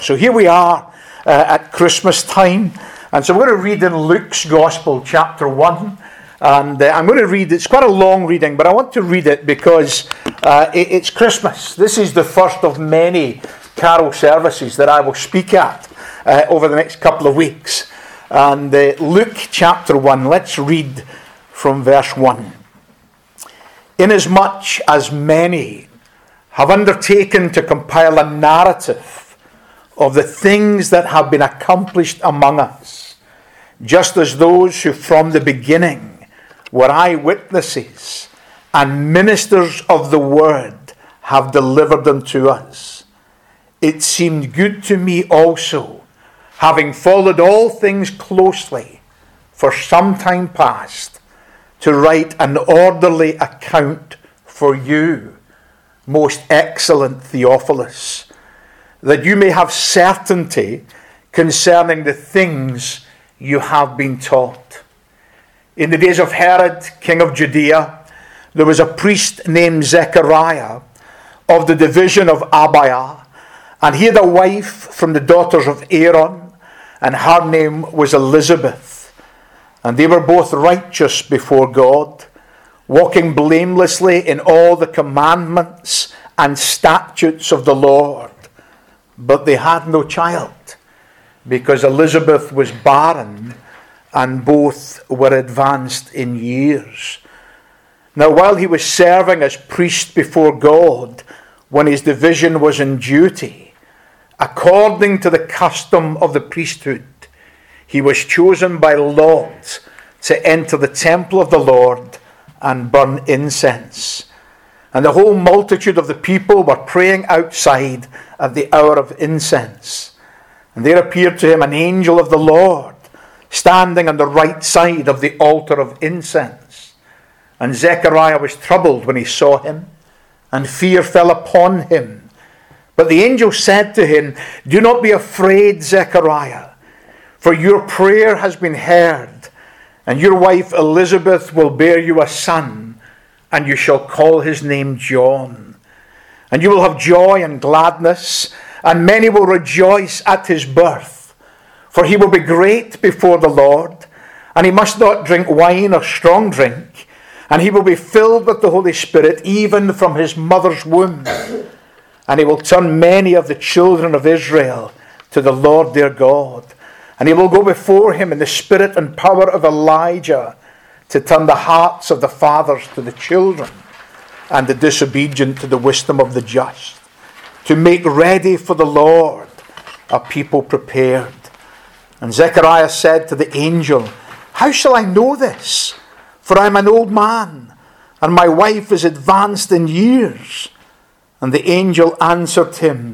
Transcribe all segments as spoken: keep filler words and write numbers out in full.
So here we are uh, at Christmas time, and so we're going to read in Luke's Gospel, chapter one, and uh, I'm going to read, it's quite a long reading, but I want to read it because uh, it, it's Christmas. This is the first of many carol services that I will speak at uh, over the next couple of weeks. And uh, Luke chapter one, let's read from verse one. Inasmuch as many have undertaken to compile a narrative of the things that have been accomplished among us, just as those who from the beginning were eyewitnesses and ministers of the word have delivered them to us, it seemed good to me also, having followed all things closely for some time past, to write an orderly account for you, most excellent Theophilus, that you may have certainty concerning the things you have been taught. In the days of Herod, king of Judea, there was a priest named Zechariah of the division of Abiah, and he had a wife from the daughters of Aaron, and her name was Elizabeth. And they were both righteous before God, walking blamelessly in all the commandments and statutes of the Lord. But they had no child, because Elizabeth was barren, and both were advanced in years. Now, while he was serving as priest before God, when his division was in duty, according to the custom of the priesthood, he was chosen by Lot to enter the temple of the Lord and burn incense. And the whole multitude of the people were praying outside at the hour of incense. And there appeared to him an angel of the Lord, standing on the right side of the altar of incense. And Zechariah was troubled when he saw him, and fear fell upon him. But the angel said to him, "Do not be afraid, Zechariah, for your prayer has been heard, and your wife Elizabeth will bear you a son, and you shall call his name John. And you will have joy and gladness, and many will rejoice at his birth. For he will be great before the Lord, and he must not drink wine or strong drink, and he will be filled with the Holy Spirit even from his mother's womb. And he will turn many of the children of Israel to the Lord their God. And he will go before him in the spirit and power of Elijah, to turn the hearts of the fathers to the children, and the disobedient to the wisdom of the just, to make ready for the Lord a people prepared." And Zechariah said to the angel, "How shall I know this? For I am an old man, and my wife is advanced in years." And the angel answered him,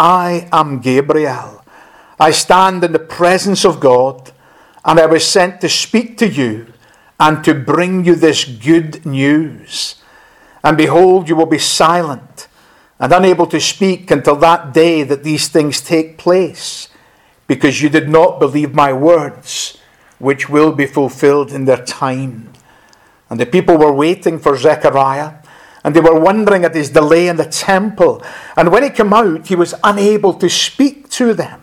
"I am Gabriel. I stand in the presence of God, and I was sent to speak to you and to bring you this good news. And behold, you will be silent and unable to speak until that day that these things take place, because you did not believe my words, which will be fulfilled in their time." And the people were waiting for Zechariah, and they were wondering at his delay in the temple. And when he came out, he was unable to speak to them.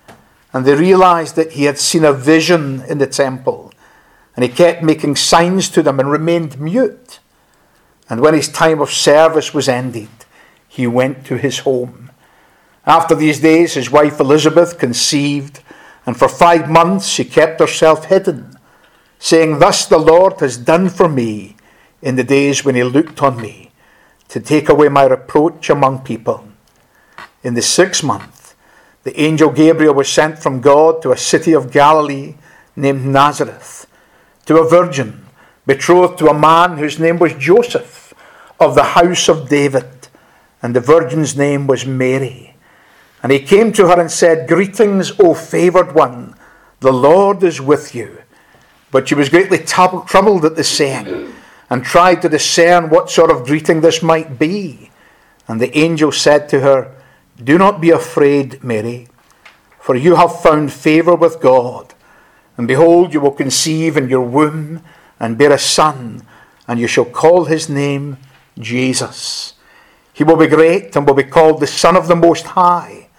And they realized that he had seen a vision in the temple. And he kept making signs to them and remained mute. And when his time of service was ended, he went to his home. After these days, his wife Elizabeth conceived, and for five months she kept herself hidden, saying, "Thus the Lord has done for me in the days when he looked on me, to take away my reproach among people." In the sixth month, the angel Gabriel was sent from God to a city of Galilee named Nazareth, to a virgin betrothed to a man whose name was Joseph, of the house of David, and the virgin's name was Mary. And he came to her and said, "Greetings, O favored one, the Lord is with you." But she was greatly tab- troubled at the saying, and tried to discern what sort of greeting this might be. And the angel said to her, "Do not be afraid, Mary, for you have found favor with God. And behold, you will conceive in your womb and bear a son, and you shall call his name Jesus. He will be great and will be called the Son of the Most High.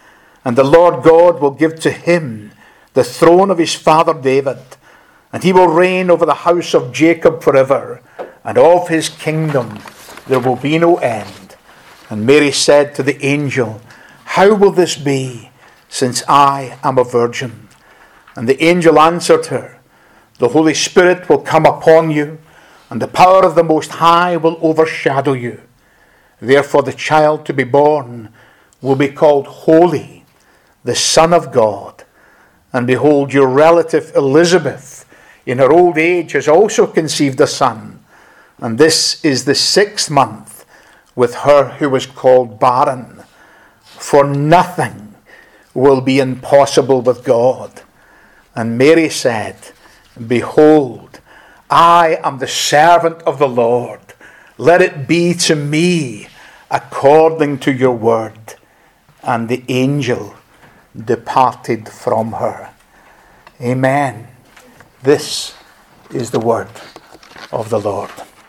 And the Lord God will give to him the throne of his father David, and he will reign over the house of Jacob forever, and of his kingdom there will be no end. And Mary said to the angel, How will this be, since I am a virgin? And the angel answered her, The Holy Spirit will come upon you, and the power of the Most High will overshadow you. Therefore the child to be born will be called Holy, the Son of God. And behold, your relative Elizabeth, in her old age, has also conceived a son. And this is the sixth month with her who was called barren. For nothing will be impossible with God. And Mary said, Behold, I am the servant of the Lord. Let it be to me according to your word. And the angel departed from her. Amen. This is the word of the Lord.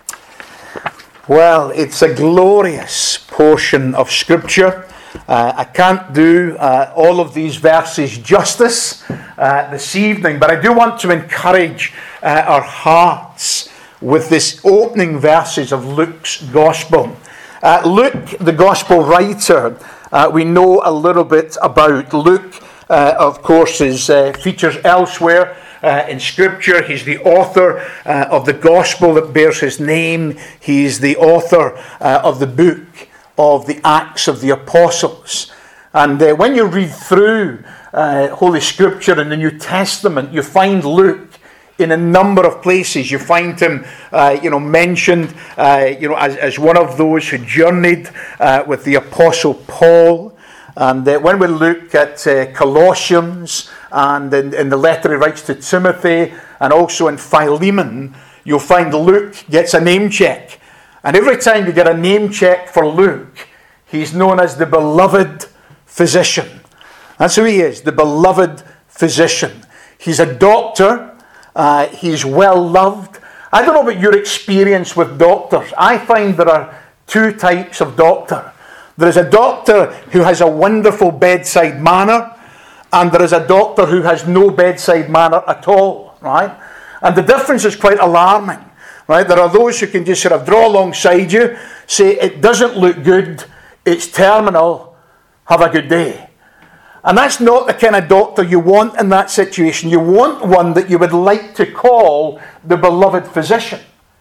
Well, it's a glorious portion of Scripture. Uh, I can't do uh, all of these verses justice uh, this evening, but I do want to encourage uh, our hearts with this opening verses of Luke's Gospel. Uh, Luke, the Gospel writer, uh, we know a little bit about. Luke, uh, of course, is uh, features elsewhere Uh, in Scripture. He's the author uh, of the Gospel that bears his name. He's the author uh, of the book of the Acts of the Apostles. And uh, when you read through uh, Holy Scripture in the New Testament, you find Luke in a number of places. You find him, uh, you know, mentioned, uh, you know, as, as one of those who journeyed uh, with the Apostle Paul. And uh, when we look at uh, Colossians and in, in the letter he writes to Timothy and also in Philemon, you'll find Luke gets a name check. And every time you get a name check for Luke, he's known as the beloved physician. That's who he is, the beloved physician. He's a doctor. Uh, he's well loved. I don't know about your experience with doctors. I find there are two types of doctor. There is a doctor who has a wonderful bedside manner, and there is a doctor who has no bedside manner at all, right? And the difference is quite alarming, right? There are those who can just sort of draw alongside you, say, it doesn't look good, it's terminal, have a good day. And that's not the kind of doctor you want in that situation. You want one that you would like to call the beloved physician.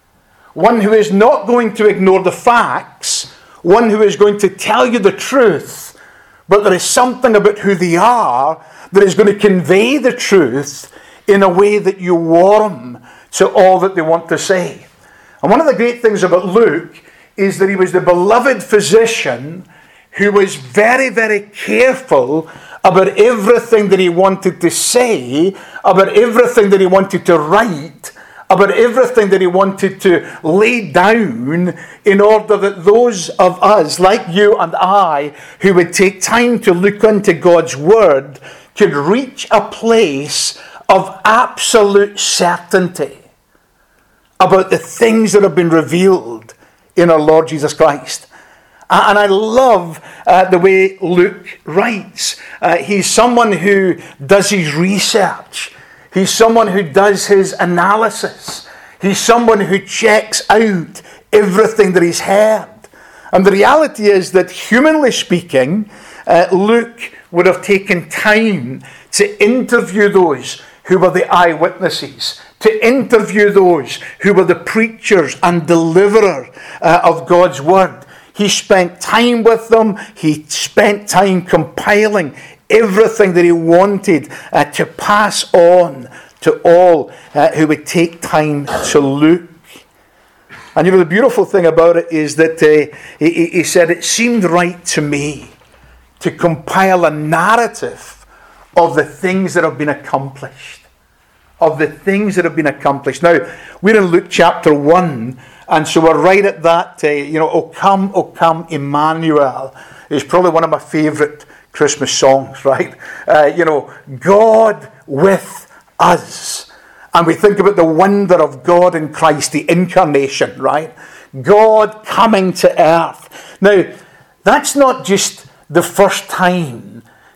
One who is not going to ignore the facts, one who is going to tell you the truth, but there is something about who they are that is going to convey the truth in a way that you warm to all that they want to say. And one of the great things about Luke is that he was the beloved physician who was very, very careful about everything that he wanted to say, about everything that he wanted to write, about everything that he wanted to lay down in order that those of us, like you and I, who would take time to look into God's Word, could reach a place of absolute certainty about the things that have been revealed in our Lord Jesus Christ. And I love uh, the way Luke writes. Uh, he's someone who does his research. He's someone who does his analysis. He's someone who checks out everything that he's heard. And the reality is that, humanly speaking, uh, Luke would have taken time to interview those who were the eyewitnesses, to interview those who were the preachers and deliverers uh, of God's word. He spent time with them. He spent time compiling everything that he wanted uh, to pass on to all uh, who would take time to look. And you know, the beautiful thing about it is that uh, he, he said, it seemed right to me to compile a narrative of the things that have been accomplished. Of the things that have been accomplished. Now, we're in Luke chapter one, and so we're right at that, uh, you know, O come, O come, Emmanuel. It's probably one of my favourite Christmas songs, right? Uh, you know, God with us. And we think about the wonder of God in Christ, the incarnation, right? God coming to earth. Now, that's not just the first time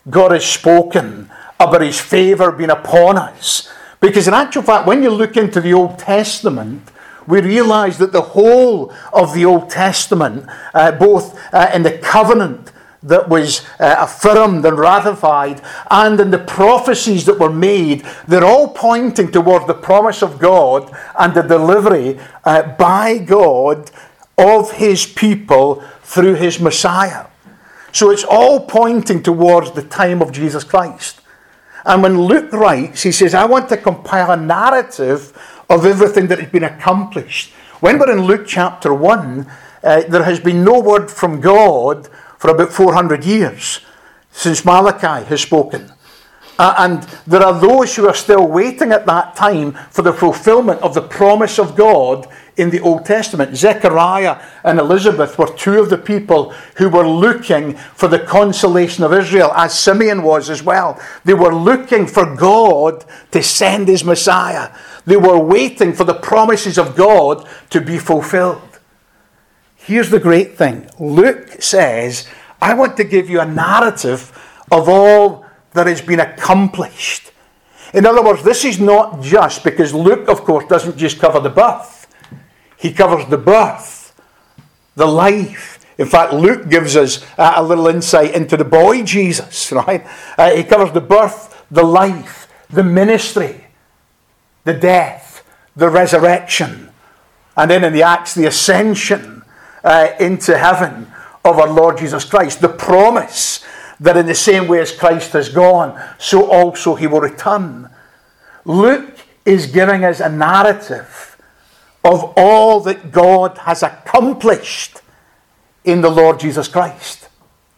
God has spoken about his favour being upon us. Because in actual fact, when you look into the Old Testament, we realise that the whole of the Old Testament, uh, both uh, in the covenant that was uh, affirmed and ratified, and in the prophecies that were made, they're all pointing towards the promise of God and the delivery uh, by God of his people through his Messiah. So it's all pointing towards the time of Jesus Christ. And when Luke writes, he says, I want to compile a narrative of everything that has been accomplished. When we're in Luke chapter one, uh, there has been no word from God for about four hundred years since Malachi has spoken. Uh, and there are those who are still waiting at that time for the fulfillment of the promise of God in the Old Testament. Zechariah and Elizabeth were two of the people who were looking for the consolation of Israel, as Simeon was as well. They were looking for God to send his Messiah. They were waiting for the promises of God to be fulfilled. Here's the great thing. Luke says, I want to give you a narrative of all that has been accomplished. In other words, this is not just because Luke, of course, doesn't just cover the birth. He covers the birth, the life. In fact, Luke gives us uh, a little insight into the boy Jesus, right? Uh, he covers the birth, the life, the ministry, the death, the resurrection, and then in the Acts, the ascension uh, into heaven of our Lord Jesus Christ. The promise that in the same way as Christ has gone, so also he will return. Luke is giving us a narrative of all that God has accomplished in the Lord Jesus Christ.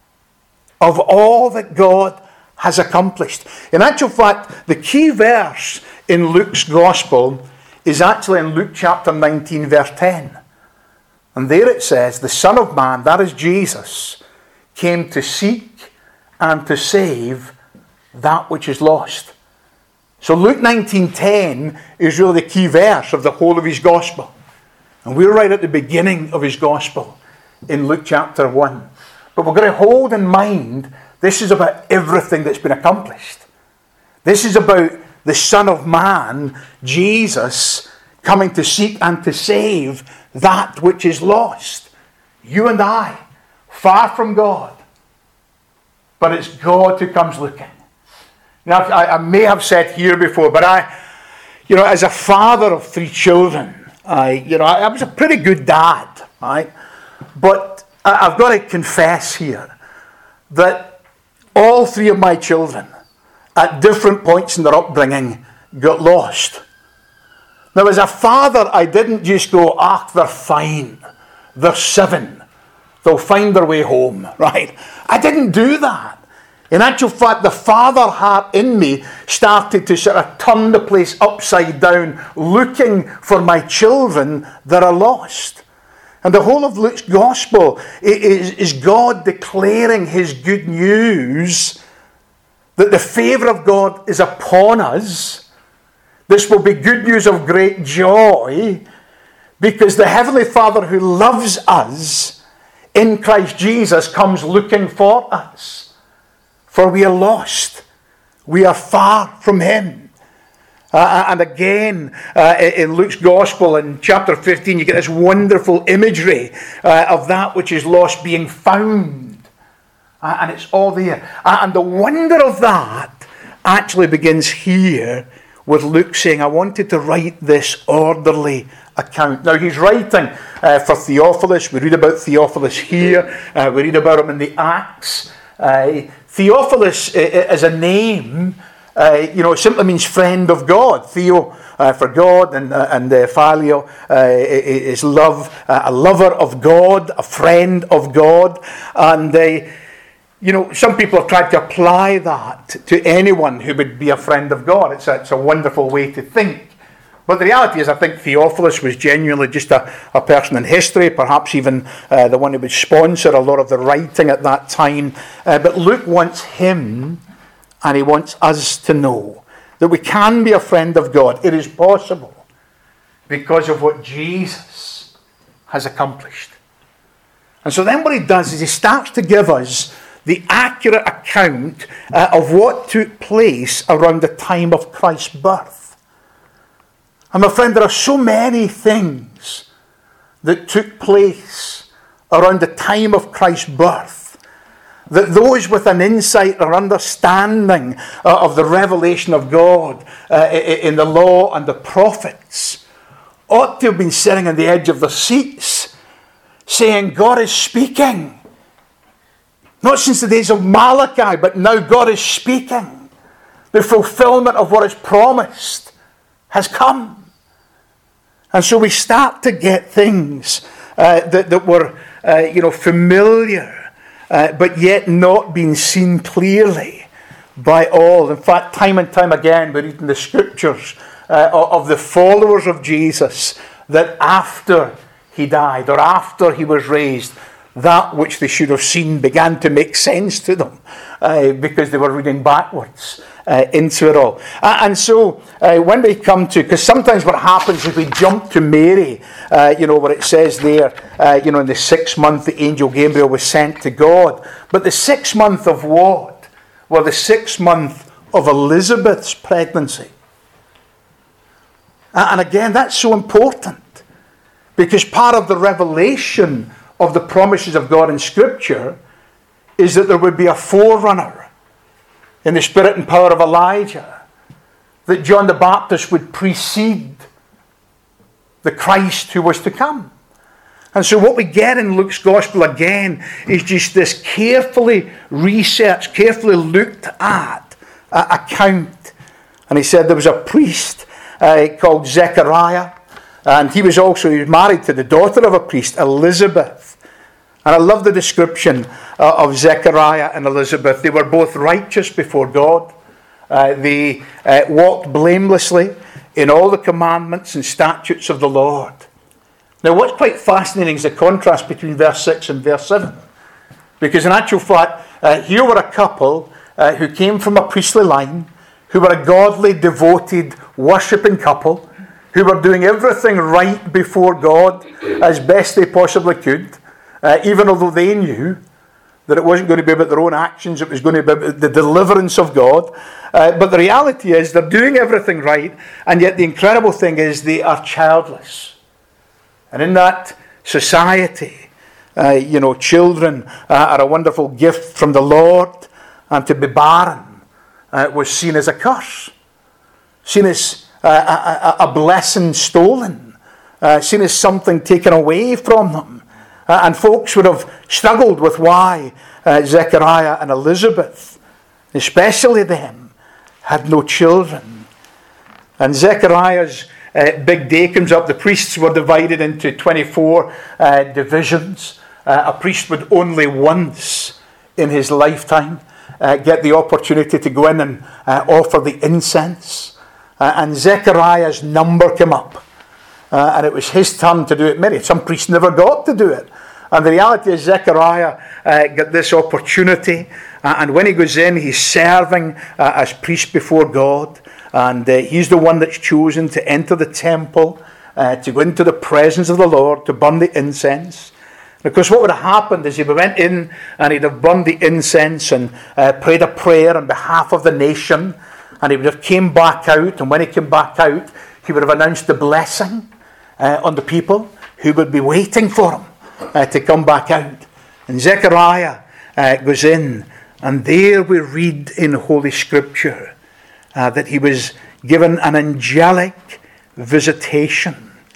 Of all that God has accomplished. In actual fact, the key verse in Luke's Gospel is actually in Luke chapter nineteen, verse ten. And there it says, the Son of Man, that is Jesus, came to seek and to save that which is lost. So Luke nineteen ten is really the key verse of the whole of his gospel. And we're right at the beginning of his gospel in Luke chapter one. But we're going to hold in mind, this is about everything that's been accomplished. This is about the Son of Man, Jesus, coming to seek and to save that which is lost. You and I, far from God. But it's God who comes looking. Now, I, I may have said here before, but I, you know, as a father of three children, I, you know, I, I was a pretty good dad, right? But I, I've got to confess here that all three of my children, at different points in their upbringing, got lost. Now, as a father, I didn't just go, ah, they're fine. They're seven. They'll find their way home, right? I didn't do that. In actual fact, the father heart in me started to sort of turn the place upside down, looking for my children that are lost. And the whole of Luke's gospel is, is God declaring his good news that the favour of God is upon us. This will be good news of great joy, because the Heavenly Father who loves us in Christ Jesus comes looking for us. For we are lost. We are far from him. Uh, and again, uh, in Luke's Gospel, in chapter fifteen, you get this wonderful imagery uh, of that which is lost being found. Uh, and it's all there. Uh, and the wonder of that actually begins here with Luke saying, I wanted to write this orderly account. Now, he's writing uh, for Theophilus. We read about Theophilus here. Uh, we read about him in the Acts. Uh, Theophilus as a name, uh, you know, it simply means friend of God. Theo uh, for God, and uh, and uh, Phileo uh, is love, uh, a lover of God, a friend of God. And uh, you know, some people have tried to apply that to anyone who would be a friend of God. It's a, it's a wonderful way to think. But the reality is, I think Theophilus was genuinely just a, a person in history, perhaps even uh, the one who would sponsor a lot of the writing at that time. Uh, but Luke wants him, and he wants us to know that we can be a friend of God. It is possible because of what Jesus has accomplished. And so then what he does is he starts to give us the accurate account uh, of what took place around the time of Christ's birth. And my friend, there are so many things that took place around the time of Christ's birth that those with an insight or understanding uh, of the revelation of God uh, in the law and the prophets ought to have been sitting on the edge of their seats saying, God is speaking. Not since the days of Malachi, but now God is speaking. The fulfillment of what is promised has come. And so we start to get things uh, that, that were uh, you know, familiar, uh, but yet not being seen clearly by all. In fact, time and time again, we read in the scriptures uh, of the followers of Jesus that after he died or after he was raised, that which they should have seen began to make sense to them uh, because they were reading backwards uh, into it all. Uh, and so uh, when we come to, because sometimes what happens is we jump to Mary, uh, you know, where it says there, uh, you know, in the sixth month the angel Gabriel was sent to God. But the sixth month of what? Well, the sixth month of Elizabeth's pregnancy. Uh, and again, that's so important because part of the revelation of the promises of God in Scripture is that there would be a forerunner in the spirit and power of Elijah, that John the Baptist would precede the Christ who was to come. And so what we get in Luke's Gospel again is just this carefully researched, carefully looked at uh, account. And he said there was a priest uh, called Zechariah, and he was also he was married to the daughter of a priest, Elizabeth. And I love the description uh, of Zechariah and Elizabeth. They were both righteous before God. Uh, they uh, walked blamelessly in all the commandments and statutes of the Lord. Now, what's quite fascinating is the contrast between verse six and verse seven. Because in actual fact, uh, here were a couple uh, who came from a priestly line, who were a godly, devoted, worshipping couple, who were doing everything right before God as best they possibly could. Uh, even although they knew that it wasn't going to be about their own actions, it was going to be about the deliverance of God. Uh, but the reality is they're doing everything right, and yet the incredible thing is they are childless. And in that society, uh, you know, children uh, are a wonderful gift from the Lord, and to be barren uh, was seen as a curse, seen as uh, a, a, a blessing stolen, uh, seen as something taken away from them. Uh, and folks would have struggled with why uh, Zechariah and Elizabeth, especially them, had no children. And Zechariah's uh, big day comes up. The priests were divided into twenty-four uh, divisions. Uh, a priest would only once in his lifetime uh, get the opportunity to go in and uh, offer the incense. Uh, and Zechariah's number came up. Uh, and it was his turn to do it. Many, some priests never got to do it. And the reality is Zechariah uh, got this opportunity. Uh, and when he goes in, he's serving uh, as priest before God. And uh, he's the one that's chosen to enter the temple, uh, to go into the presence of the Lord, to burn the incense. Because what would have happened is he went in and he'd have burned the incense and uh, prayed a prayer on behalf of the nation. And he would have came back out. And when he came back out, he would have announced the blessing Uh, on the people who would be waiting for him uh, to come back out. And Zechariah uh, goes in, and there we read in Holy Scripture uh, that he was given an angelic visitation.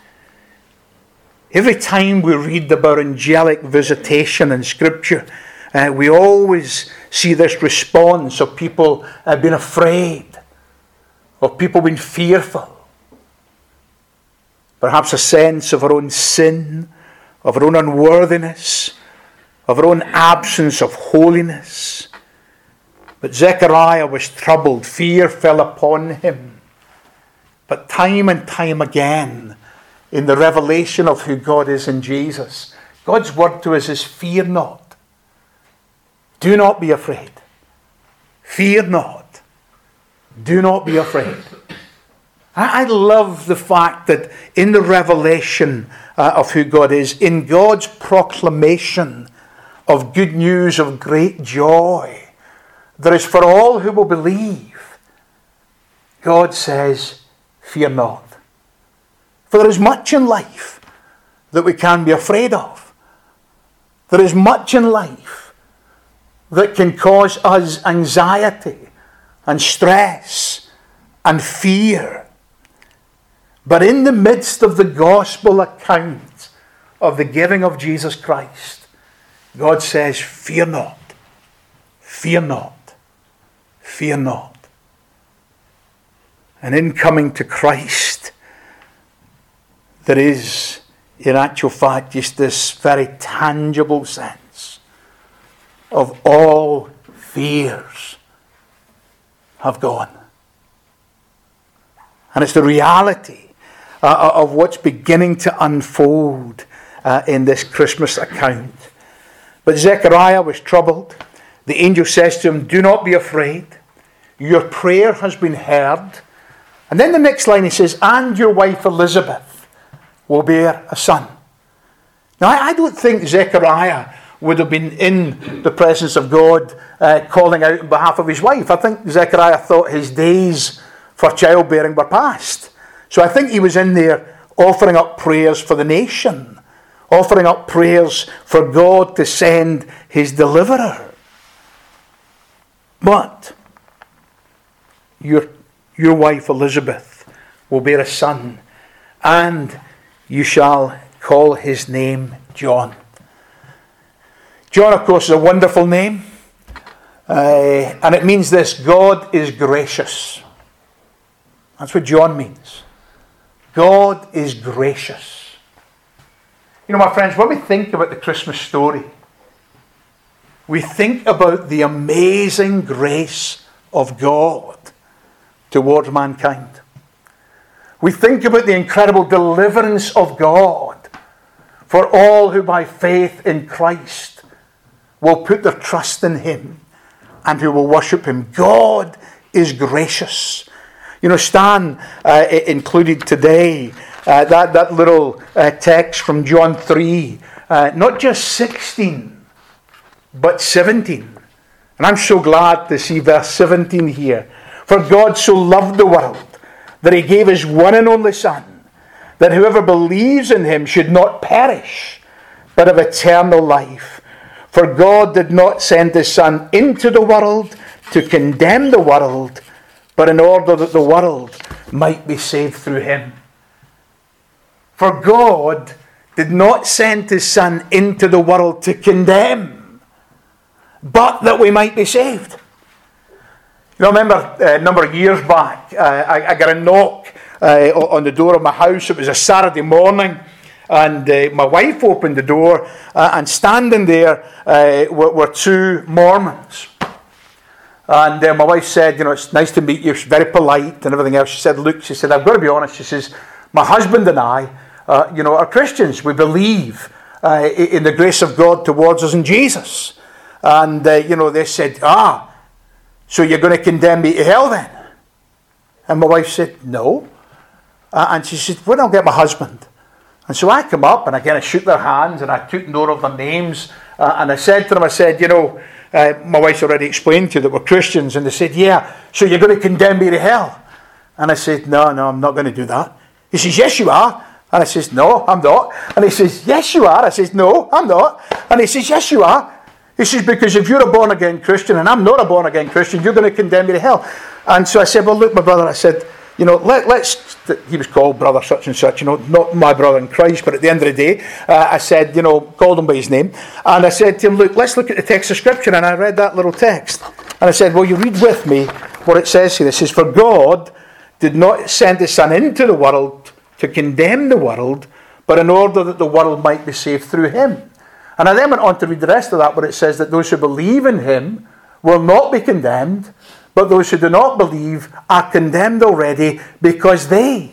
Every time we read about angelic visitation in Scripture, uh, we always see this response of people uh, being afraid, of people being fearful. Perhaps a sense of our own sin, of our own unworthiness, of our own absence of holiness. But Zechariah was troubled. Fear fell upon him. But time and time again, in the revelation of who God is in Jesus, God's word to us is, fear not. Do not be afraid. Fear not. Do not be afraid. I love the fact that in the revelation uh, of who God is, in God's proclamation of good news of great joy that is for all who will believe, God says, fear not. For there is much in life that we can be afraid of. There is much in life that can cause us anxiety and stress and fear. But in the midst of the gospel account of the giving of Jesus Christ, God says, fear not, fear not, fear not. And in coming to Christ, there is, in actual fact, just this very tangible sense of all fears have gone. And it's the reality uh, of what's beginning to unfold uh, in this Christmas account. But Zechariah was troubled. The angel says to him, do not be afraid. Your prayer has been heard. And then the next line he says, and your wife Elizabeth will bear a son. Now I, I don't think Zechariah would have been in the presence of God uh, calling out on behalf of his wife. I think Zechariah thought his days for childbearing were past. So I think he was in there offering up prayers for the nation, offering up prayers for God to send his deliverer. But your, your wife Elizabeth will bear a son, and you shall call his name John. John, of course, is a wonderful name. Uh, and it means this: God is gracious. That's what John means. God is gracious. You know, my friends, when we think about the Christmas story, we think about the amazing grace of God towards mankind. We think about the incredible deliverance of God for all who by faith in Christ will put their trust in him and who will worship him. God is gracious. You know, Stan uh, included today uh, that, that little uh, text from John three, uh, not just sixteen, but seventeen. And I'm so glad to see verse seventeen here. For God so loved the world that he gave his one and only Son, that whoever believes in him should not perish, but have eternal life. For God did not send his Son into the world to condemn the world, but in order that the world might be saved through him. For God did not send his Son into the world to condemn, but that we might be saved. You know, I remember uh, a number of years back, uh, I, I got a knock uh, on the door of my house. It was a Saturday morning, and uh, my wife opened the door, uh, and standing there uh, were, were two Mormons. And uh, my wife said, you know, it's nice to meet you. She's very polite and everything else. She said, look, she said, I've got to be honest. She says, my husband and I, uh, you know, are Christians. We believe uh, in the grace of God towards us in Jesus. And, uh, you know, they said, ah, so you're going to condemn me to hell then? And my wife said, no. Uh, and she said, well, I'll get my husband. And so I come up and again I shook their hands and I took note of their names. Uh, and I said to them, I said, you know, Uh, my wife's already explained to you that we're Christians. And they said, yeah, so you're going to condemn me to hell? And I said, no, no, I'm not going to do that. He says, yes, you are. And I says, no, I'm not. And he says, yes, you are. I says, no, I'm not. And he says, yes, you are. He says, because if you're a born-again Christian and I'm not a born-again Christian, you're going to condemn me to hell. And so I said, well, look, my brother, I said, you know, let, let's, he was called brother such and such, you know, not my brother in Christ, but at the end of the day, uh, I said, you know, called him by his name. And I said to him, look, let's look at the text of Scripture. And I read that little text. And I said, well, you read with me what it says here. It says, for God did not send his Son into the world to condemn the world, but in order that the world might be saved through him. And I then went on to read the rest of that, where it says that those who believe in him will not be condemned, but those who do not believe are condemned already because they,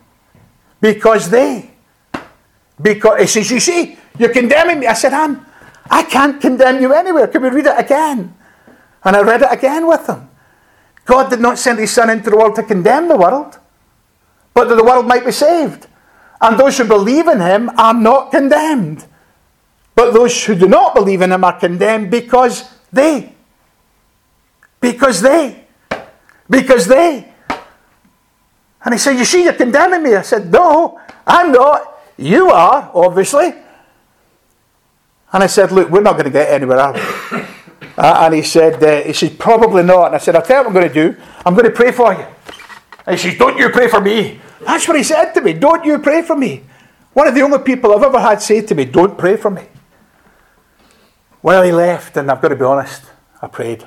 because they, because, he says, you see, you're condemning me. I said, I'm, I can't condemn you anywhere. Can we read it again? And I read it again with them. God did not send his Son into the world to condemn the world, but that the world might be saved. And those who believe in him are not condemned, But those who do not believe in him are condemned because they. Because they. Because they. And he said, you see, you're condemning me. I said, no, I'm not. You are, obviously. And I said, look, we're not going to get anywhere, are we? uh, and he said, uh, he said, probably not. And I said, I'll tell you what I'm going to do. I'm going to pray for you. And he says, don't you pray for me. That's what he said to me. Don't you pray for me. One of the only people I've ever had say to me, don't pray for me. Well, he left, and I've got to be honest, I prayed.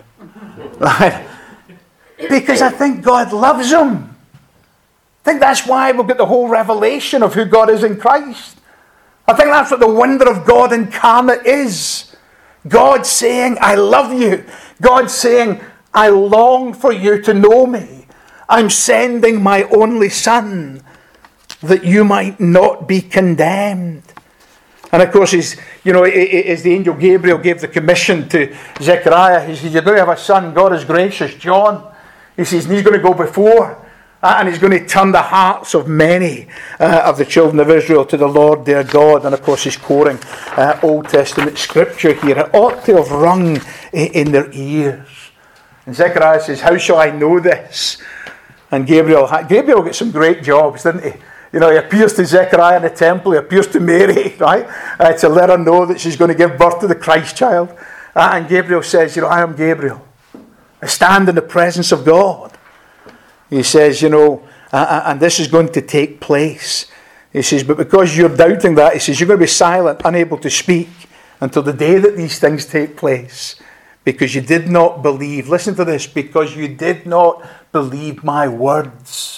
Because I think God loves him. I think that's why we've got the whole revelation of who God is in Christ. I think that's what the wonder of God incarnate is. God saying, I love you. God saying, I long for you to know me. I'm sending my only Son that you might not be condemned. And of course, he's, you know, as the angel Gabriel gave the commission to Zechariah, he says, you're going to have a son, God is gracious, John. He says, and he's going to go before. And he's going to turn the hearts of many uh, of the children of Israel to the Lord their God. And of course he's quoting uh, Old Testament scripture here. It ought to have rung in their ears. And Zechariah says, how shall I know this? And Gabriel, Gabriel got some great jobs, didn't he? You know, he appears to Zechariah in the temple, he appears to Mary, right? Uh, to let her know that she's going to give birth to the Christ child. Uh, and Gabriel says, you know, I am Gabriel. I stand in the presence of God. He says, you know, uh, and this is going to take place. He says, but because you're doubting that, he says, you're going to be silent, unable to speak until the day that these things take place. Because you did not believe. Listen to this. Because you did not believe my words.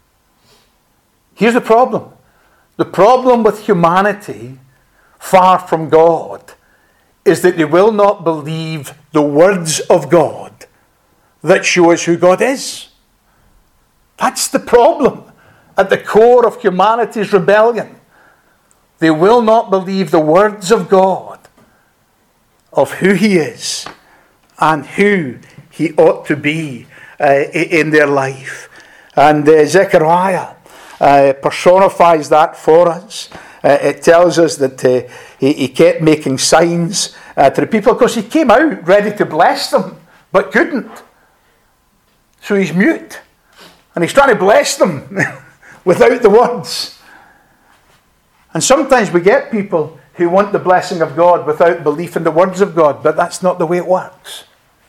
Here's the problem. The problem with humanity, far from God, is that they will not believe the words of God that show us who God is. That's the problem at the core of humanity's rebellion. They will not believe the words of God of who he is and who he ought to be uh, in their life. And uh, Zechariah uh, personifies that for us. Uh, it tells us that uh, he, he kept making signs uh, to the people. Of course, he came out ready to bless them, but couldn't. So he's mute. And he's trying to bless them without the words. And sometimes we get people who want the blessing of God without belief in the words of God, but that's not the way it works.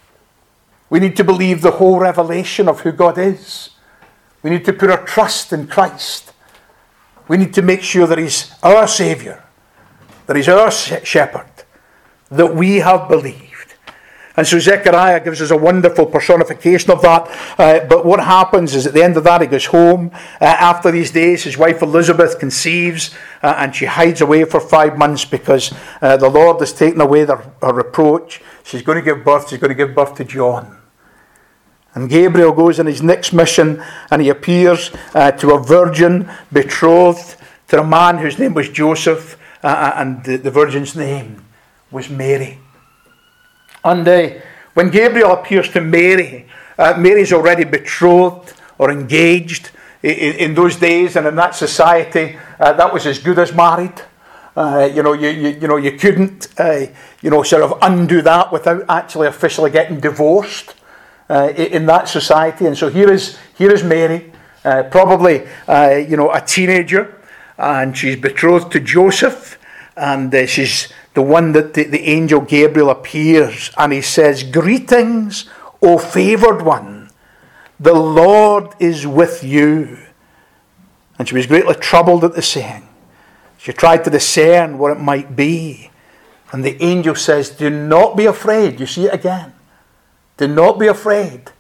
We need to believe the whole revelation of who God is. We need to put our trust in Christ. We need to make sure that he's our Saviour, that he's our shepherd, that we have believed. And so Zechariah gives us a wonderful personification of that. Uh, but what happens is at the end of that, he goes home. Uh, after these days, his wife Elizabeth conceives, uh, and she hides away for five months because uh, the Lord has taken away their, her reproach. She's going to give birth. She's going to give birth to John. And Gabriel goes on his next mission, and he appears uh, to a virgin betrothed to a man whose name was Joseph, uh, and the, the virgin's name was Mary. And uh, when Gabriel appears to Mary, uh, Mary's already betrothed or engaged in, in those days, and in that society, uh, that was as good as married. Uh, you know, you, you you know you couldn't uh, you know sort of undo that without actually officially getting divorced uh, in that society. And so here is here is Mary, uh, probably uh, you know a teenager, and she's betrothed to Joseph, and uh, she's the one that the, the angel Gabriel appears, and he says, "Greetings, O favoured one, the Lord is with you." And she was greatly troubled at the saying. She tried to discern what it might be. And the angel says, "Do not be afraid." You see it again. Do not be afraid.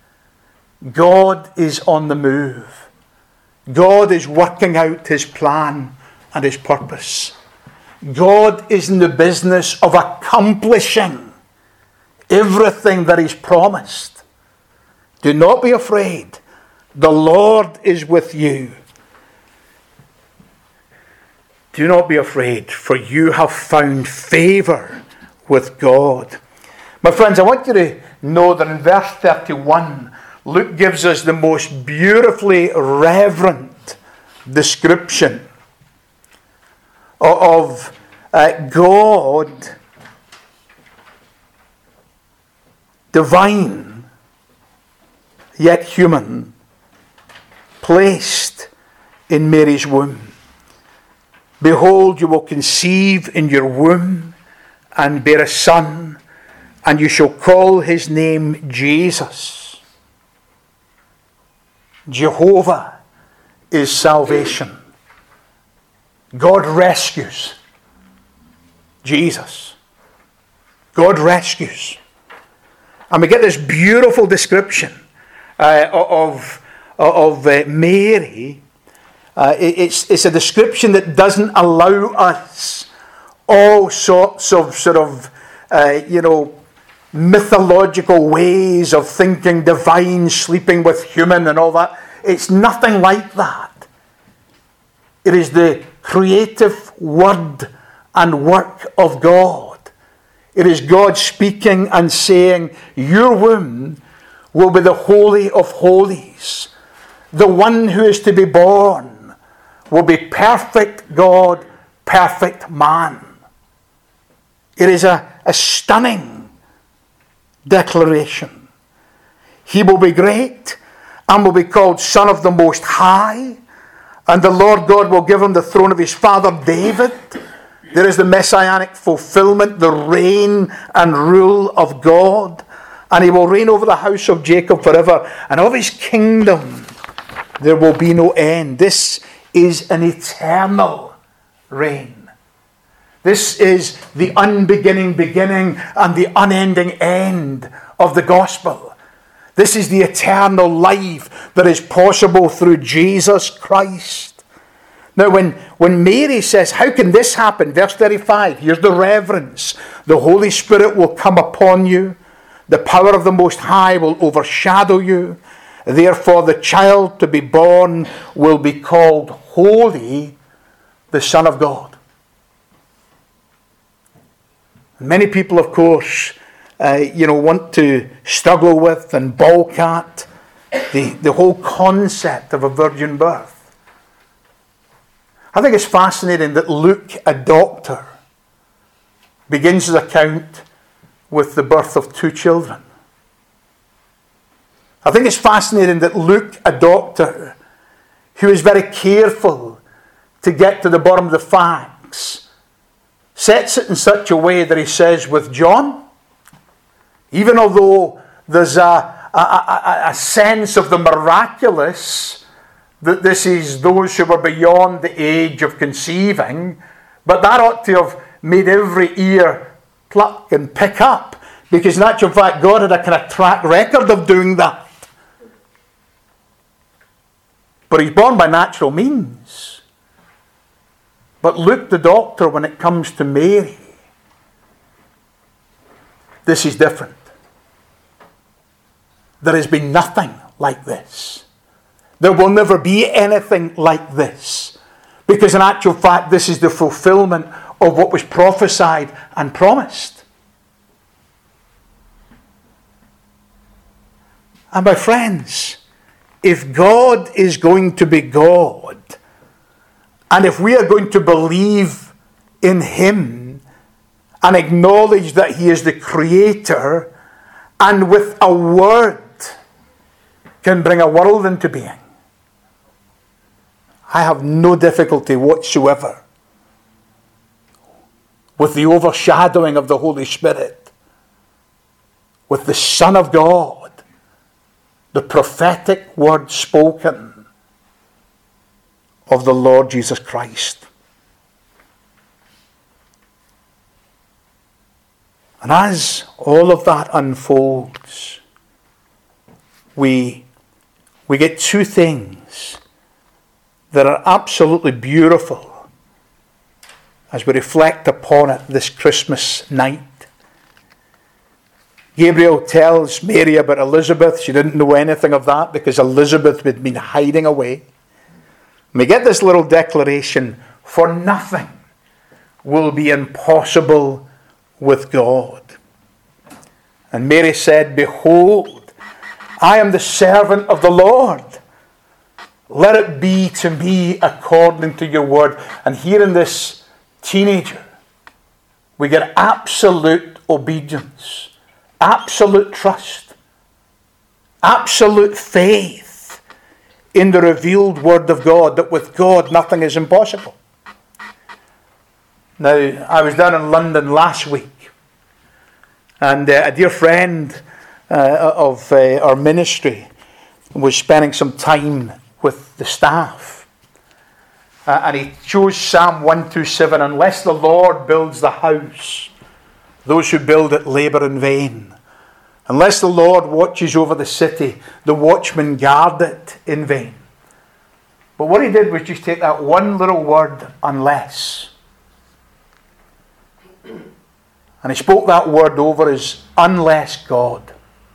God is on the move. God is working out his plan and his purpose. God is in the business of accomplishing everything that he's promised. Do not be afraid. The Lord is with you. Do not be afraid, for you have found favour with God. My friends, I want you to know that in verse thirty-one, Luke gives us the most beautifully reverent description of uh, God, divine, yet human, placed in Mary's womb. Behold, you will conceive in your womb and bear a son, and you shall call his name Jesus. Jehovah is salvation. God rescues. Jesus. God rescues. And we get this beautiful description uh, of, of uh, Mary. Uh, it, it's, it's a description that doesn't allow us all sorts of sort of, uh, you know, mythological ways of thinking divine, sleeping with human and all that. It's nothing like that. It is the creative word and work of God. It is God speaking and saying, your womb will be the Holy of Holies. The one who is to be born will be perfect God, perfect man. It is a, a stunning declaration. He will be great and will be called Son of the Most High, and the Lord God will give him the throne of his father David. There is the messianic fulfillment, the reign and rule of God, and he will reign over the house of Jacob forever, and of his kingdom there will be no end. This is an eternal reign. This is the unbeginning beginning and the unending end of the gospel. This is the eternal life that is possible through Jesus Christ. Now, when, when Mary says, how can this happen? Verse thirty-five, here's the reverence. The Holy Spirit will come upon you. The power of the Most High will overshadow you. Therefore, the child to be born will be called Holy, the Son of God. Many people, of course, uh, you know, want to struggle with and balk at the, the whole concept of a virgin birth. I think it's fascinating that Luke, a doctor, begins his account with the birth of two children. I think it's fascinating that Luke, a doctor, who is very careful to get to the bottom of the facts, sets it in such a way that he says with John, even although there's a, a, a, a sense of the miraculous, that this is those who were beyond the age of conceiving, but that ought to have made every ear pluck and pick up, because in actual fact God had a kind of track record of doing that. But he's born by natural means. But Luke the doctor, when it comes to Mary, this is different. There has been nothing like this. There will never be anything like this. Because in actual fact, this is the fulfillment of what was prophesied and promised. And my friends, if God is going to be God, and if we are going to believe in him and acknowledge that he is the creator, and with a word can bring a world into being, I have no difficulty whatsoever with the overshadowing of the Holy Spirit, with the Son of God, the prophetic word spoken of the Lord Jesus Christ. And as all of that unfolds, we, we get two things that are absolutely beautiful as we reflect upon it this Christmas night. Gabriel tells Mary about Elizabeth. She didn't know anything of that because Elizabeth had been hiding away. And we get this little declaration, for nothing will be impossible with God. And Mary said, behold, I am the servant of the Lord. Let it be to me according to your word. And here in this teenager, We get absolute obedience, absolute trust, absolute faith in the revealed Word of God, that with God nothing is impossible. Now, I was down in London last week, and uh, a dear friend uh, of uh, our ministry was spending some time with the staff. Uh, and he chose Psalm one twenty-seven, unless the Lord builds the house, those who build it labour in vain. Unless the Lord watches over the city, the watchmen guard it in vain. But what he did was just take that one little word, unless, and he spoke that word over as unless God.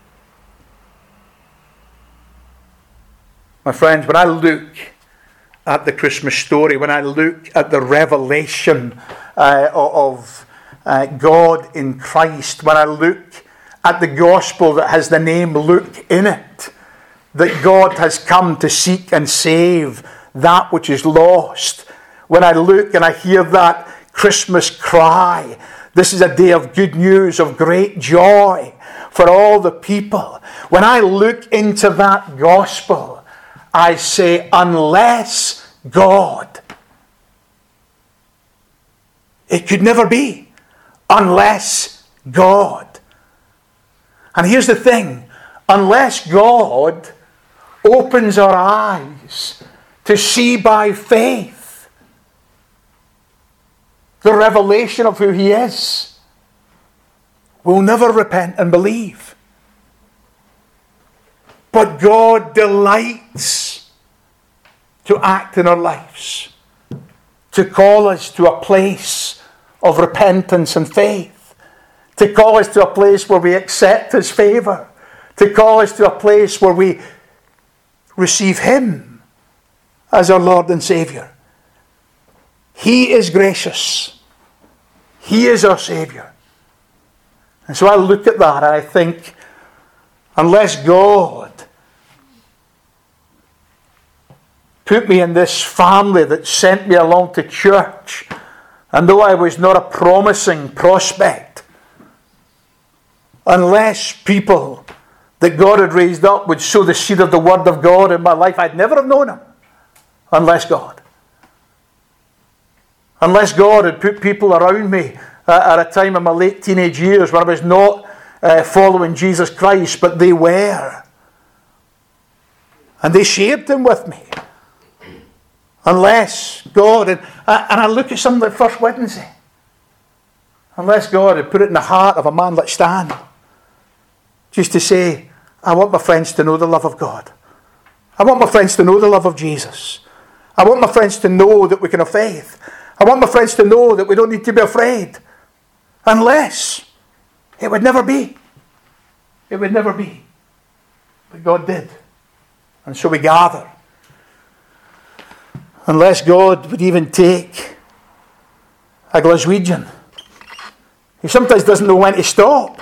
My friends, when I look at the Christmas story, when I look at the revelation uh, of uh, God in Christ, when I look at the gospel that has the name Luke in it, that God has come to seek and save that which is lost, when I look and I hear that Christmas cry, this is a day of good news, of great joy for all the people. When I look into that gospel, I say, unless God. It could never be. Unless God. And here's the thing. Unless God opens our eyes to see by faith the revelation of who He is, we'll never repent and believe. But God delights to act in our lives, to call us to a place of repentance and faith, to call us to a place where we accept His favour, to call us to a place where we receive Him as our Lord and Saviour. He is gracious. He is our Saviour. And so I look at that and I think, unless God put me in this family that sent me along to church, and though I was not a promising prospect, unless people that God had raised up would sow the seed of the Word of God in my life, I'd never have known Him. Unless God. Unless God had put people around me uh, at a time in my late teenage years when I was not uh, following Jesus Christ, but they were. And they shared Him with me. Unless God, and, and I look at something like First Wednesday, unless God had put it in the heart of a man like Stan, just to say, I want my friends to know the love of God. I want my friends to know the love of Jesus. I want my friends to know that we can have faith. I want my friends to know that we don't need to be afraid. Unless, it would never be. It would never be. But God did. And so we gather. Unless God would even take a Glaswegian. He sometimes doesn't know when to stop.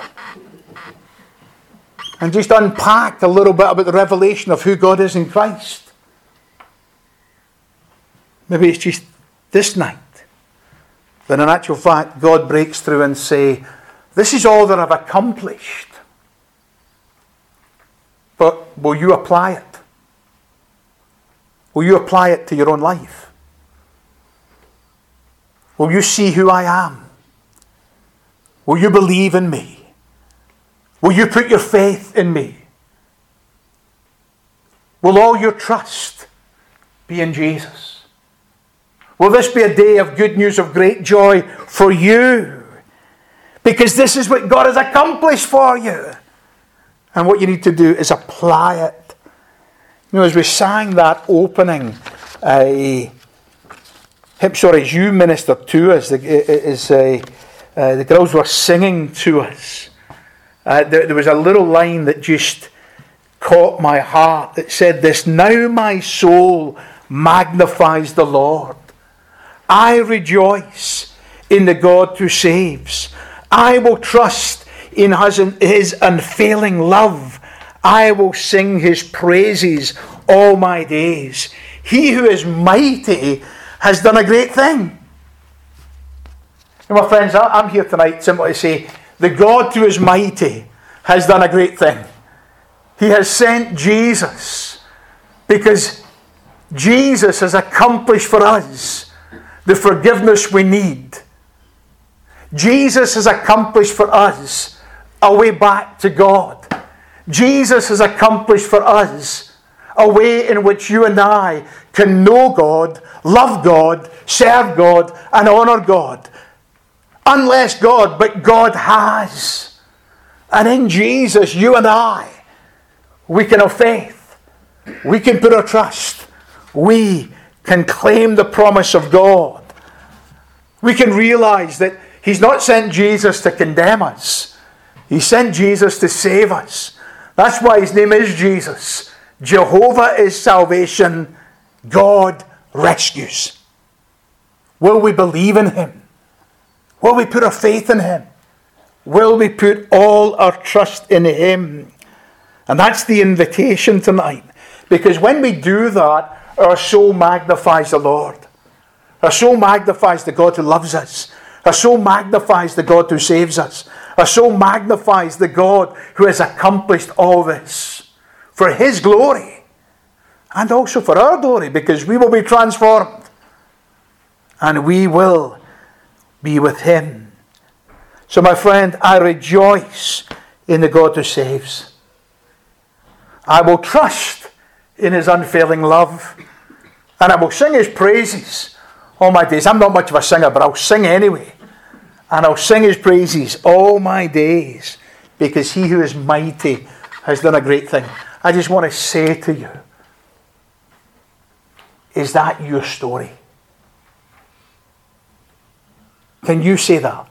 And just unpack a little bit about the revelation of who God is in Christ. Maybe it's just this night that in actual fact God breaks through and say, this is all that I've accomplished. But will you apply it? Will you apply it to your own life? Will you see who I am? Will you believe in me? Will you put your faith in me? Will all your trust be in Jesus? Will this be a day of good news, of great joy for you? Because this is what God has accomplished for you. And what you need to do is apply it. You know, as we sang that opening uh, hymn, sorry, as you ministered to us, as uh, uh, the girls were singing to us, uh, there, there was a little line that just caught my heart that said this: now my soul magnifies the Lord. I rejoice in the God who saves. I will trust in His unfailing love. I will sing His praises all my days. He who is mighty has done a great thing. And So my friends, I'm here tonight simply to say, the God who is mighty has done a great thing. He has sent Jesus because Jesus has accomplished for us the forgiveness we need. Jesus has accomplished for us a way back to God. Jesus has accomplished for us a way in which you and I can know God, love God, serve God, and honour God. Unless God, but God has. And in Jesus, you and I, we can have faith. We can put our trust. We can claim the promise of God. We can realise that He's not sent Jesus to condemn us. He sent Jesus to save us. That's why His name is Jesus. Jehovah is salvation. God rescues. Will we believe in Him? Will we put our faith in Him? Will we put all our trust in Him? And that's the invitation tonight. Because when we do that, our soul magnifies the Lord. Our soul magnifies the God who loves us. Our soul magnifies the God who saves us. Our soul magnifies the God who has accomplished all this for His glory and also for our glory, because we will be transformed and we will be with Him. So my friend, I rejoice in the God who saves. I will trust in His unfailing love, and I will sing His praises all my days. I'm not much of a singer, but I'll sing anyway. And I'll sing His praises all my days, because He who is mighty has done a great thing. I just want to say to you, is that your story? Can you say that?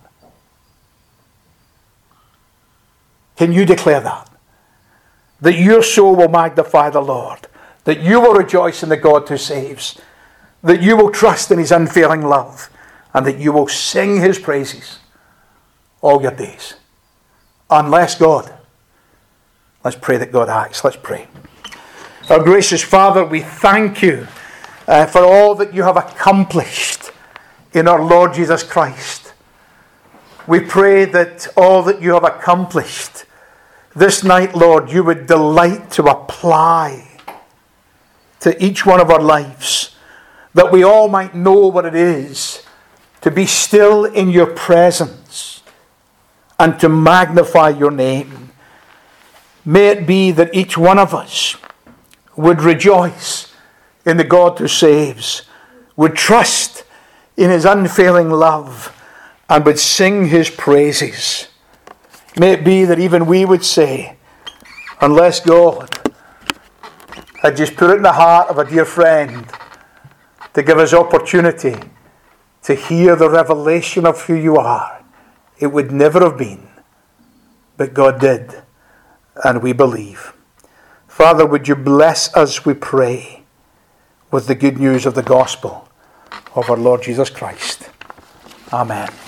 Can you declare that? That your soul will magnify the Lord. That you will rejoice in the God who saves. That you will trust in His unfailing love. And that you will sing His praises all your days. Unless God. Let's pray that God acts. Let's pray. Our gracious Father, we thank You uh, for all that You have accomplished in our Lord Jesus Christ. We pray that all that You have accomplished this night, Lord, You would delight to apply to each one of our lives, that we all might know what it is to be still in Your presence and to magnify Your name. May it be that each one of us would rejoice in the God who saves, would trust in His unfailing love, and would sing His praises. May it be that even we would say, unless God had just put it in the heart of a dear friend to give us opportunity to hear the revelation of who You are, it would never have been. But God did, and we believe. Father, would You bless us, we pray, with the good news of the gospel of our Lord Jesus Christ. Amen.